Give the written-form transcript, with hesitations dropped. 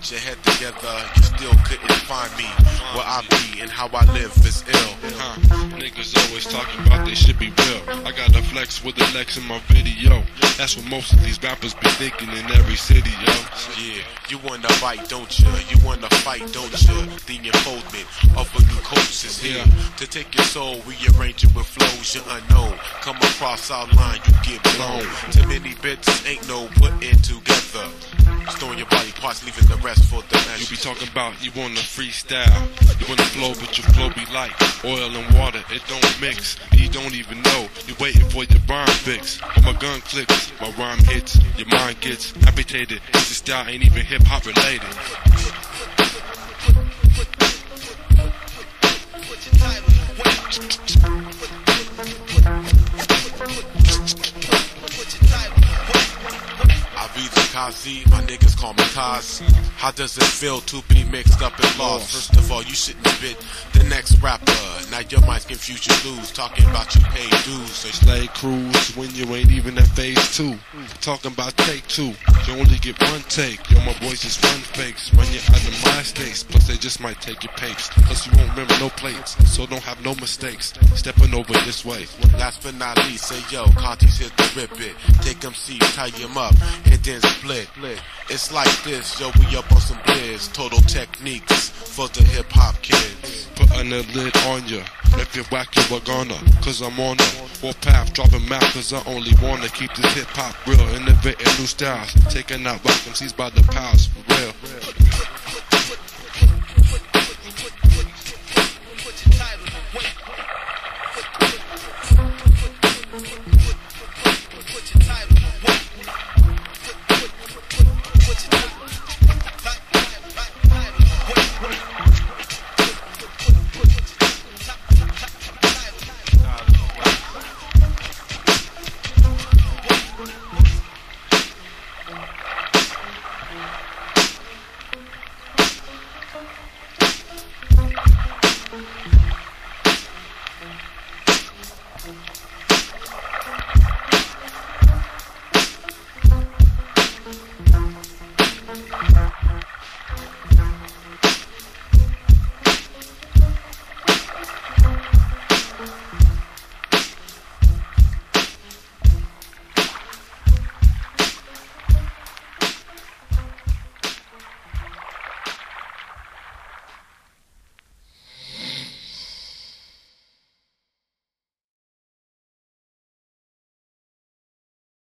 get your head together, you still couldn't find me. Where I be and how I live is ill. Niggas always talking about they should be real. I got a flex with the Lex in my video. That's what most of these rappers be thinking in every city, yo. Yeah, you wanna bite, don't you? You wanna fight, don't you? The unfoldment of a new coast is here. To take your soul, rearrange it with flows you unknown. Come across our line, you get blown. Too many bits ain't no putting together. Storing your body parts, leaving the rest for the measure. You be talking about you wanna freestyle. You wanna flow, but your flow be like oil and water, it don't mix. You don't even know, you waiting for your rhyme fix. When my gun clicks, my rhyme hits, your mind gets amputated. Cause your style ain't even hip hop related. Kazi, my niggas call me Kaz. How does it feel to be mixed up and lost? First of all, you shouldn't spit the next rapper. Now your mind's confused, you lose. Talking about you pay dues. They slay crews when you ain't even at phase 2. Talking about take 2, you only get one take. Yo, my boys just run fakes, run you out of my states. Plus they just might take your papes. Plus you won't remember no plates, so don't have no mistakes. Stepping over this way. Last but not least, say yo, Conti's here to rip it. Take them seats, tie him up, and then split. It's like this, yo, we up on some blizz. Total techniques for the hip hop kids. Putting a lid on ya. If you're whack, you are gonna. Cause I'm on a warpath, dropping map. Cause I only wanna keep this hip hop real. Innovating new styles. Taking out rock MCs by the powers, for real. Thank you.